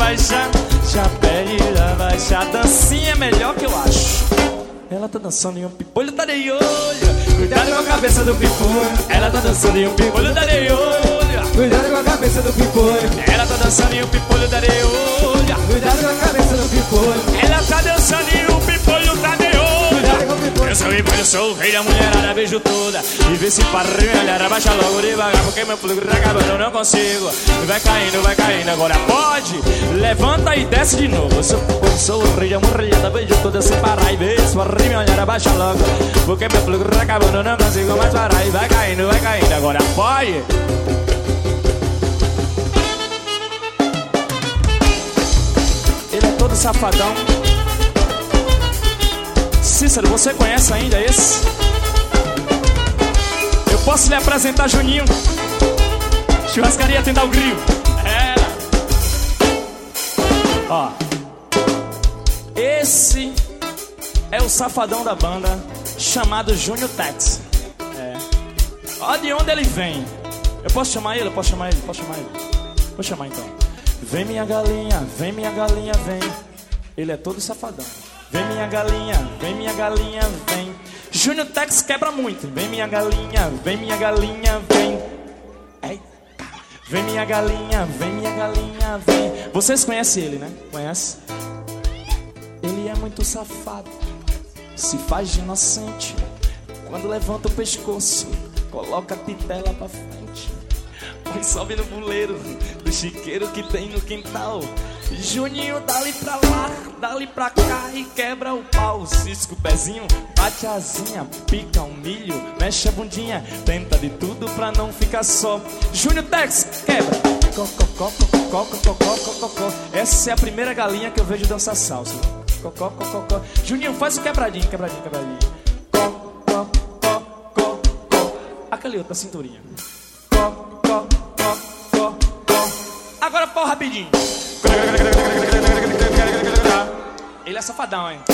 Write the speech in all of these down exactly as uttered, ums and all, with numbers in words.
baixar, já pede pra baixar. Dancinha é melhor que eu acho. Ela tá dançando em um pimpolho, tá de olho. Cuidado com a cabeça do pimpolho. Ela tá dançando em um pimpolho, tá de olho. Cuidado com a cabeça do pimpolho. Ela tá dançando em um pimpolho, tá de olho. Cuidado com a cabeça do pimpolho. Ela tá dançando em um pimpolho, tá de olho. Eu sou o pimpolho, eu sou o rei da mulherada, beijo toda. E vê se para e olhar, abaixa logo devagar, porque meu fluxo tá acabando, eu não consigo. Vai caindo, vai caindo, agora pode. Levanta e desce de novo. Eu sou, eu sou o rei da mulherada, beijo toda, sem parar. E vê se para e olhar, abaixa logo, porque meu fluxo tá acabando, eu não consigo mais parar. E vai caindo, vai caindo, agora pode. Ele é todo safadão. Cícero, você conhece ainda esse? Eu posso lhe apresentar Juninho. Churrascaria Tendal Grill. É. Ó, esse é o safadão da banda, chamado Júnior Tex. É. Ó de onde ele vem. Eu posso chamar ele? Eu posso chamar ele? Posso chamar ele? Vou chamar então. Vem minha galinha, vem minha galinha, vem. Ele é todo safadão. Vem minha galinha, vem minha galinha, vem. Júnior Tex quebra muito. Vem minha galinha, vem minha galinha, vem. Eita. Vem minha galinha, vem minha galinha, vem. Vocês conhecem ele, né? Conhece? Ele é muito safado, se faz de inocente. Quando levanta o pescoço, coloca a titela pra frente. Põe sobe no buleiro do chiqueiro que tem no quintal. Juninho dali pra lá, dali pra cá e quebra o pau. Cisca o pezinho, bate a asinha, pica o milho, mexe a bundinha, tenta de tudo pra não ficar só. Júnior Tex, quebra. Cococó, cococó, cococó, cococó. Essa é a primeira galinha que eu vejo dançar salsa. Cocó, cococó. Juninho, faz o quebradinho, quebradinho, quebradinho. Cocó, cocó, cocó. Aquele outro, a cinturinha. Cocó, cocó, cocó. Agora pô, rapidinho. Ele é safadão, hein?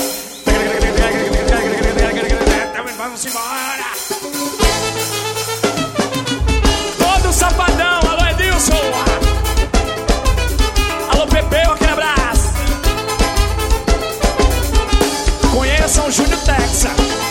Vamos embora! Todo safadão! Alô, Edilson! Alô, Pepeu, aquele abraço! Conheçam o Júnior Tex.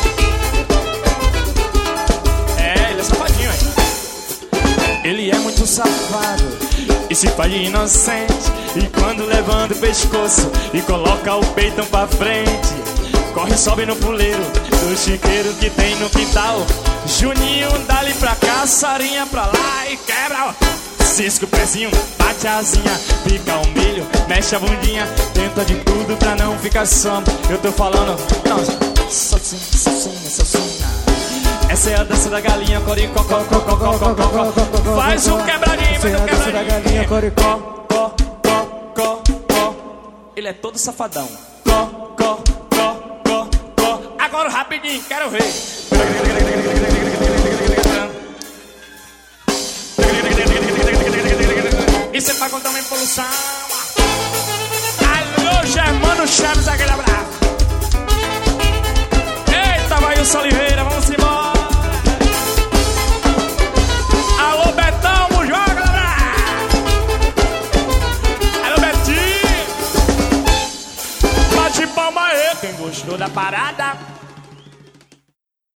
É, ele é safadinho, hein? Ele é muito safado e se faz de inocente. E quando levanta o pescoço e coloca o peitão pra frente, corre e sobe no puleiro do chiqueiro que tem no quintal. Juninho dali pra cá, Sarinha pra lá e quebra. Cisca o pezinho, bate a asinha, pica o milho, mexe a bundinha, tenta de tudo pra não ficar só. Eu tô falando, não, salsinha, salsinha, salsinha. Essa é a dança da galinha, coricó, có, có, có, có, có, có, có. Faz um quebradinho, faz um quebradinho. Da galinha, coricó, có, có, có, có. Ele é todo safadão. Có, có, có, có, có. Agora rapidinho, quero ver. Isso é pra contar uma impolução. Alô, Germano Chaves, aquele abraço. Eita, vai o Oliveira, vamos embora. Alô, Betão, joga, abraço. Alô, Betinho. Bate palma aí, quem gostou da parada.